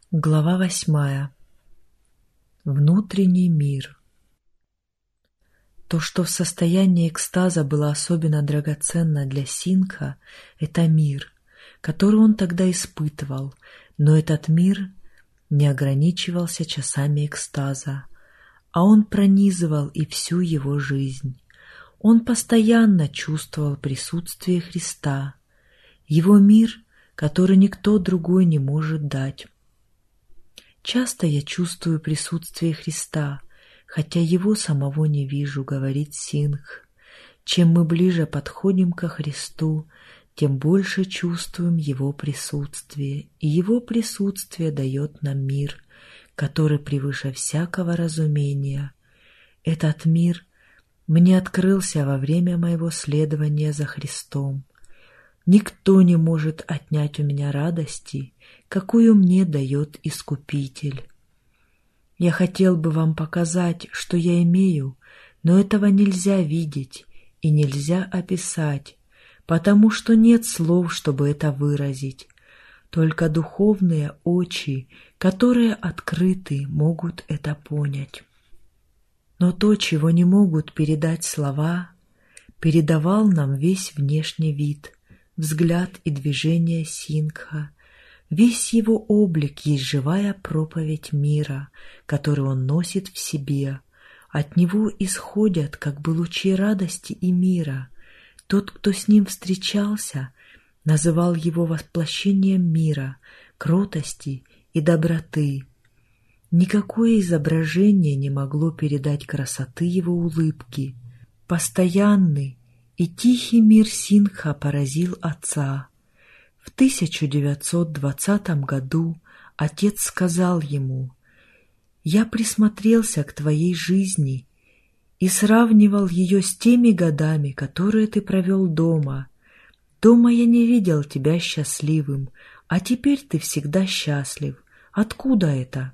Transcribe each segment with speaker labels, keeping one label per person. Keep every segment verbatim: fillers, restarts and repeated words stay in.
Speaker 1: Глава восьмая. Внутренний мир. То, что в состоянии экстаза было особенно драгоценно для Сингха, это мир, который он тогда испытывал, но этот мир не ограничивался часами экстаза, а он пронизывал и всю его жизнь. Он постоянно чувствовал присутствие Христа, его мир, который никто другой не может дать. Часто я чувствую присутствие Христа, хотя Его самого не вижу, говорит Сингх. Чем мы ближе подходим ко Христу, тем больше чувствуем Его присутствие, и Его присутствие дает нам мир, который превыше всякого разумения. Этот мир мне открылся во время моего следования за Христом. Никто не может отнять у меня радости, какую мне дает Искупитель. Я хотел бы вам показать, что я имею, но этого нельзя видеть и нельзя описать, потому что нет слов, чтобы это выразить. Только духовные очи, которые открыты, могут это понять. Но то, чего не могут передать слова, передавал нам весь внешний вид, взгляд и движение Сингха. Весь его облик есть живая проповедь мира, которую он носит в себе. От него исходят как бы лучи радости и мира. Тот, кто с ним встречался, называл его воплощением мира, кротости и доброты. Никакое изображение не могло передать красоты его улыбки. Постоянный и тихий мир Сингха поразил отца. В тысяча девятьсот двадцатом году отец сказал ему: «Я присмотрелся к твоей жизни и сравнивал ее с теми годами, которые ты провел дома. Дома я не видел тебя счастливым, а теперь ты всегда счастлив. Откуда это?»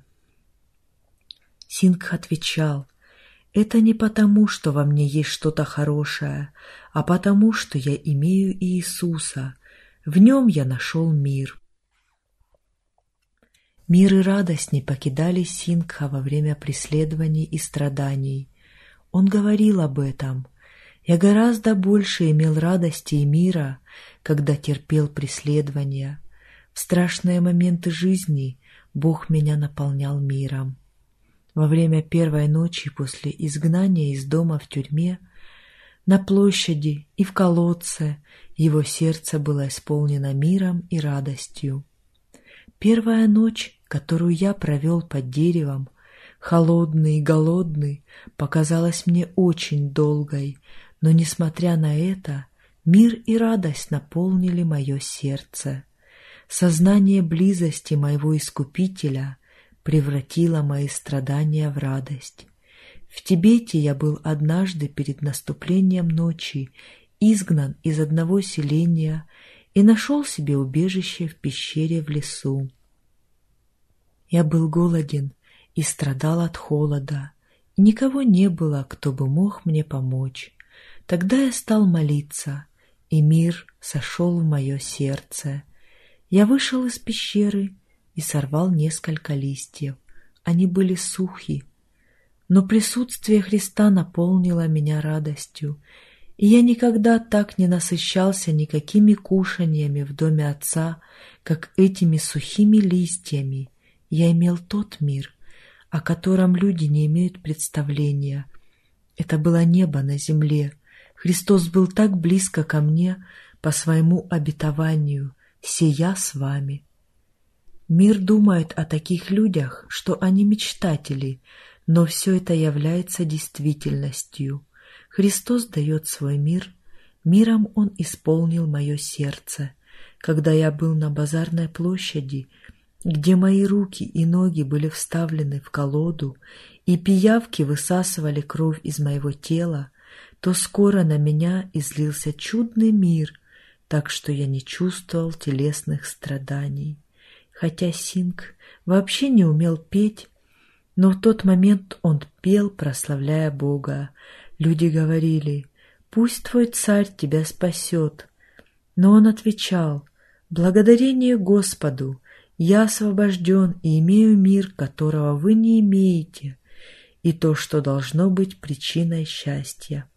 Speaker 1: Сингх отвечал: «Это не потому, что во мне есть что-то хорошее, а потому, что я имею Иисуса. В нем я нашел мир». Мир и радость не покидали Сингха во время преследований и страданий. Он говорил об этом: «Я гораздо больше имел радости и мира, когда терпел преследования. В страшные моменты жизни Бог меня наполнял миром». Во время первой ночи после изгнания из дома в тюрьме, на площади и в колодце его сердце было исполнено миром и радостью. Первая ночь, которую я провел под деревом, холодный и голодный, показалась мне очень долгой, но, несмотря на это, мир и радость наполнили мое сердце. Сознание близости моего Искупителя превратило мои страдания в радость. В Тибете я был однажды перед наступлением ночи изгнан из одного селения и нашел себе убежище в пещере в лесу. Я был голоден и страдал от холода, и никого не было, кто бы мог мне помочь. Тогда я стал молиться, и мир сошел в мое сердце. Я вышел из пещеры и сорвал несколько листьев. Они были сухи, но присутствие Христа наполнило меня радостью, и я никогда так не насыщался никакими кушаньями в доме Отца, как этими сухими листьями. Я имел тот мир, о котором люди не имеют представления. Это было небо на земле. Христос был так близко ко мне по своему обетованию: «Сия с вами». Мир думает о таких людях, что они мечтатели, но все это является действительностью. Христос дает свой мир, миром Он исполнил мое сердце. Когда я был на базарной площади, где мои руки и ноги были вставлены в колоду, и пиявки высасывали кровь из моего тела, то скоро на меня излился чудный мир, так что я не чувствовал телесных страданий. Хотя Сингх вообще не умел петь, но в тот момент он пел, прославляя Бога. Люди говорили: «Пусть твой царь тебя спасет». Но он отвечал: «Благодарение Господу, Я освобожден и имею мир, которого вы не имеете, и то, что должно быть причиной счастья.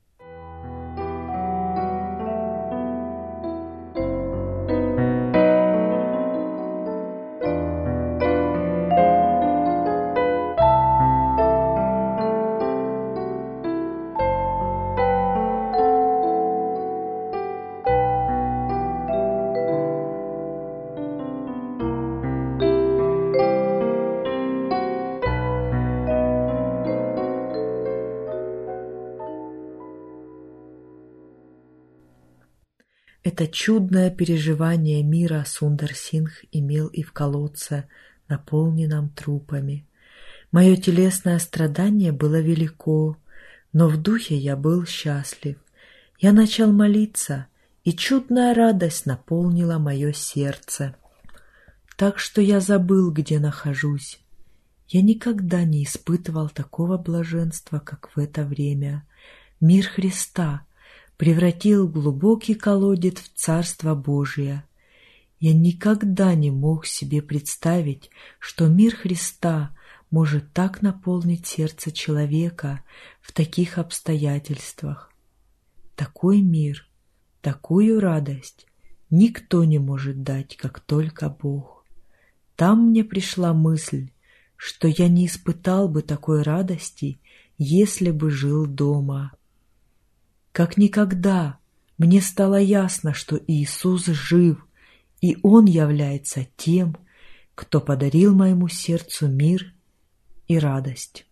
Speaker 1: Это чудное переживание мира Сундар Сингх имел и в колодце, наполненном трупами. Мое телесное страдание было велико, но в духе я был счастлив. Я начал молиться, и чудная радость наполнила мое сердце. Так что я забыл, где нахожусь. Я никогда не испытывал такого блаженства, как в это время. Мир Христа превратил глубокий колодец в Царство Божие. Я никогда не мог себе представить, что мир Христа может так наполнить сердце человека в таких обстоятельствах. Такой мир, такую радость никто не может дать, как только Бог. Там мне пришла мысль, что я не испытал бы такой радости, если бы жил дома. Как никогда мне стало ясно, что Иисус жив, и Он является тем, кто подарил моему сердцу мир и радость.